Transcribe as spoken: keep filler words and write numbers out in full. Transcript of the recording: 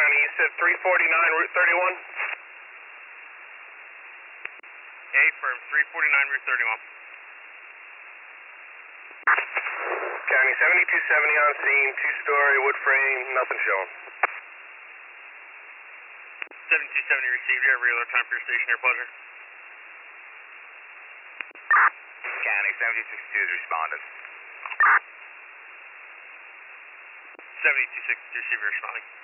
County, you said three forty-nine Route thirty-one? A firm, three forty-nine Route thirty-one. County, seventy-two seventy on scene, two-story wood frame, nothing showing. seventy-two seventy received, you have regular time for your station, your pleasure. County, seventy-two sixty-two has responded. seventy-two sixty-two, receive your responding.